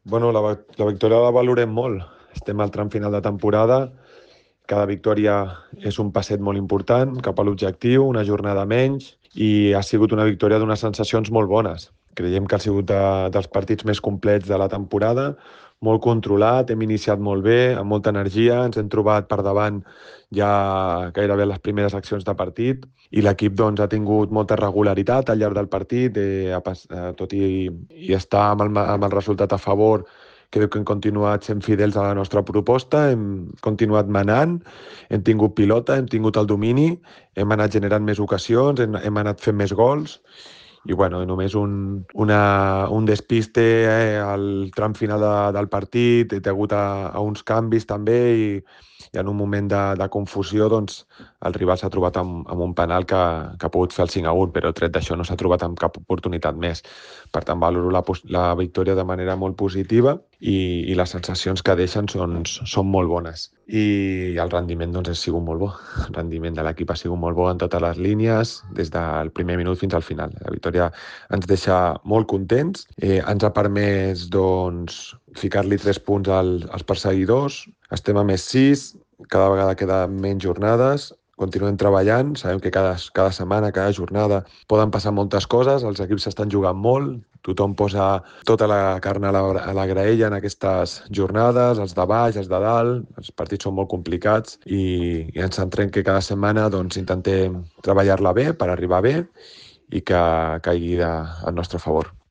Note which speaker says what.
Speaker 1: La victòria la valorem molt. Estem al tram final de temporada. Cada victòria és un passet molt important cap a l'objectiu, una jornada menys, i ha sigut una victòria d'unes sensacions molt bones. Creiem que ha sigut dels partits més complets de la temporada, molt controlat, hem iniciat molt bé, amb molta energia, ens hem trobat per davant ja gairebé les primeres accions de partit, i l'equip doncs, ha tingut molta regularitat al llarg del partit, tot i estar amb el resultat a favor. Crec que hem continuat sent fidels a la nostra proposta, hem continuat manant, hem tingut pilota, hem tingut el domini, hem anat generant més ocasions, hem anat fent més gols, i bueno, només un despiste al tram final del partit, he hagut a uns canvis també, i en un moment de confusió doncs, el rival s'ha trobat amb un penal que ha pogut fer el 5-1, però tret d'això no s'ha trobat amb cap oportunitat més. Per tant, valoro la victòria de manera molt positiva, i les sensacions que deixen són molt bones. I el rendiment doncs, ha sigut molt bo. El rendiment de l'equip ha sigut molt bo en totes les línies, des del primer minut fins al final. La victòria ens deixa molt contents, ens ha permès doncs, ficar-li 3 punts als perseguidors, estem a més 6, cada vegada queden menys jornades, continuem treballant, sabem que cada setmana, cada jornada poden passar moltes coses, els equips s'estan jugant molt, tothom posa tota la carn a la graella en aquestes jornades, els de baix, els de dalt, els partits són molt complicats, i ens centrem que cada setmana doncs, intentem treballar-la bé per arribar bé i que caigui al nostre favor.